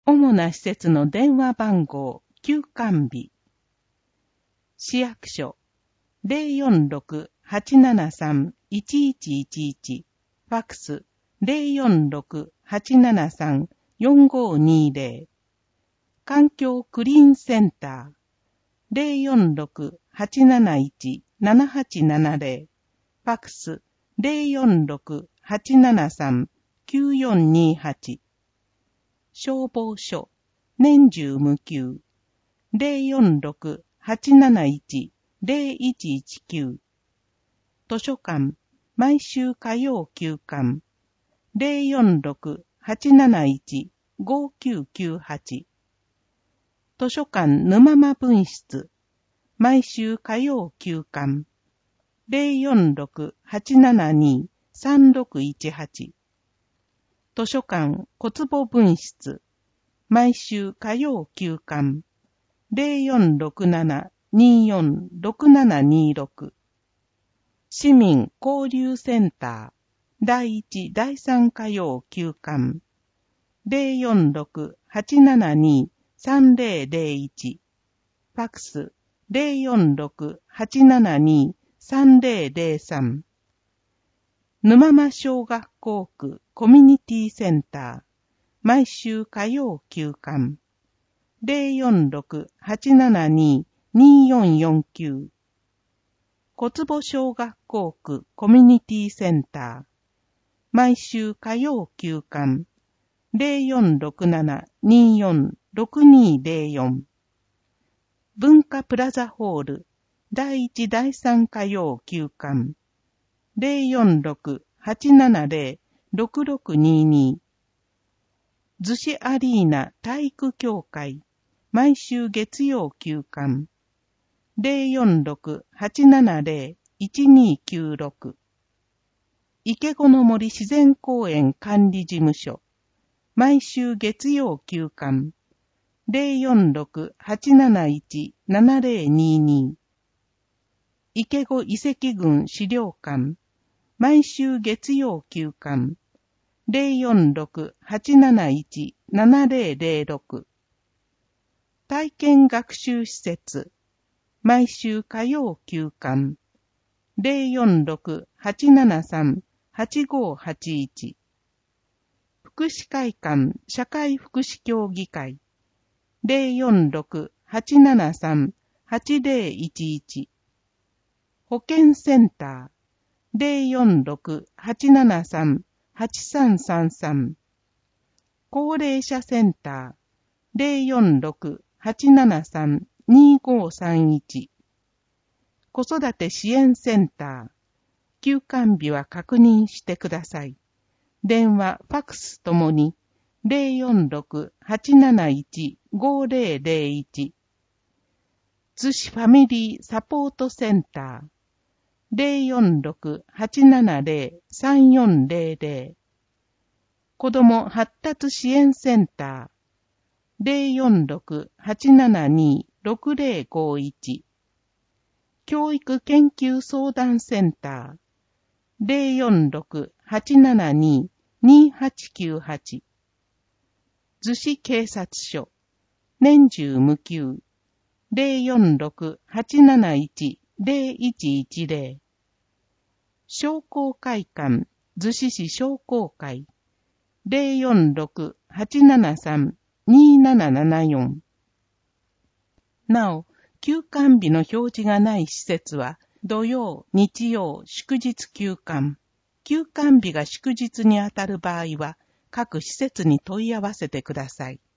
主な施設の電話番号、休館日。市役所 046-873-1111 ファクス 046-873-4520 環境クリーンセンター 046-871-7870 ファクス 046-873-9428 消防署年中無休 046-871-0119 図書館毎週火曜休館 046-871-5998 図書館沼間分室毎週火曜休館 046-872-3618 図書館小坪分室毎週火曜休館 0467-246726 市民交流センター第1第3火曜休館 046-872-3001 ファクス 046-872-3003 沼間小学校区コミュニティセンター毎週火曜休館 046-872-2449 小坪小学校区コミュニティセンター毎週火曜休館 0467-246204 文化プラザホール第1第3火曜休館 046-870-6622 逗子アリーナ体育協会毎週月曜休館 046-870-1296 池子の森自然公園管理事務所毎週月曜休館 046-871-7022 池子遺跡群資料館毎週月曜休館 046-871-7006 体験学習施設毎週火曜休館 046-873-8581 福祉会館社会福祉協議会 046-873-8011 保健センター 046-873-8333 高齢者センター 046-873-2531 子育て支援センター休館日は確認してください。電話、ファクスともに 046-871-5001 逗子ファミリーサポートセンター 046-870-3400 子ども発達支援センター 046-872-6051 教育研究相談センター 046-872-2898 逗子警察署年中無休 046-871-0110 商工会館逗子市商工会 046-873-2774 なお、休館日の表示がない施設は土曜、日曜、祝日休館。休館日が祝日にあたる場合は各施設に問い合わせてください。